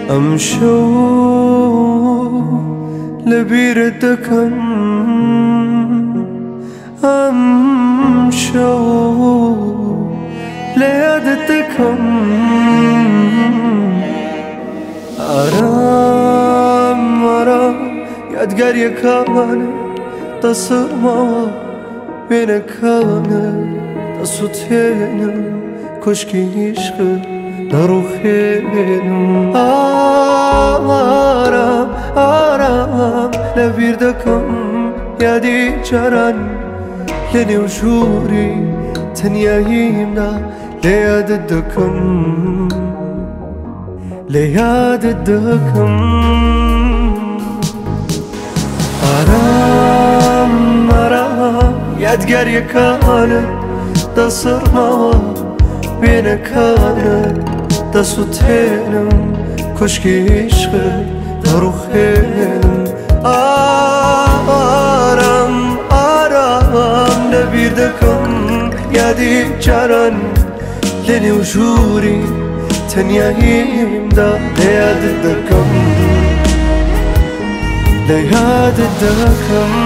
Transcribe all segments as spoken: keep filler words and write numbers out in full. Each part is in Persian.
أمشو لبيردكم أمشو ليادتكم أرام أرام يادقار يكان تصرما بين كان تصوتين كشكي عشق نروخين آرام آرام لبيردكم يادي جران لني وجوري تنيايمنا لياددكم لياددكم آرام آرام يادقار يكان تصرما بين كان تصوتين كشكي عشق نروخين آرام آرام لبيردكم يادي جران لني وجوري تنيايم دا لياددكم لياددكم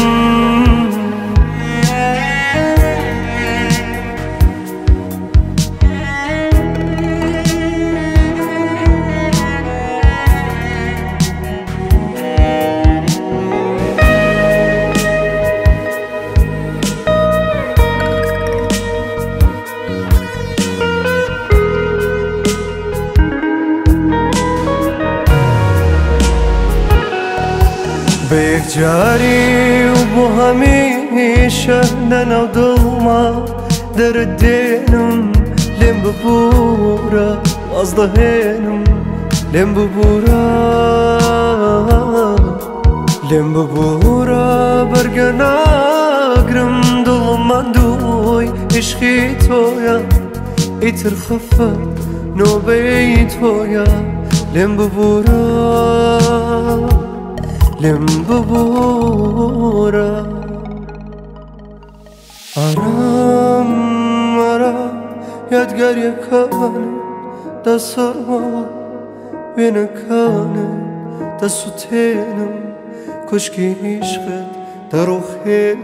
بيك جاري وبو هميشه دنا وضلمه دردينم لين ببورا وازدهينم لين ببورا لين ببورا برقنا قرم ضلمان دوي عشقي تويا يترخفى نوبي تويا لين ببورا لم ببورا آرام آرام يادقار يكان تصرما بين كان تصوتين كشكي عشق تروخين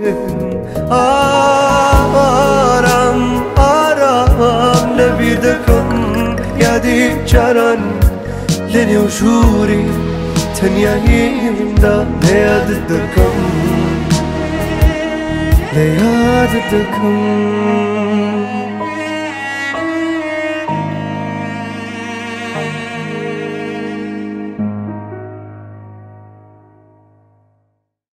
آرام آرام لبيردكم يادي جران لني وجوري تنيايم دا لياددكم لياددكم